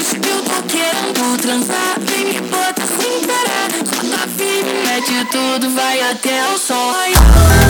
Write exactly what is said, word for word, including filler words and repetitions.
Eu tô querendo transar, vem me bota sem parar. Só tá firme, mete tudo, vai até o sol raiar.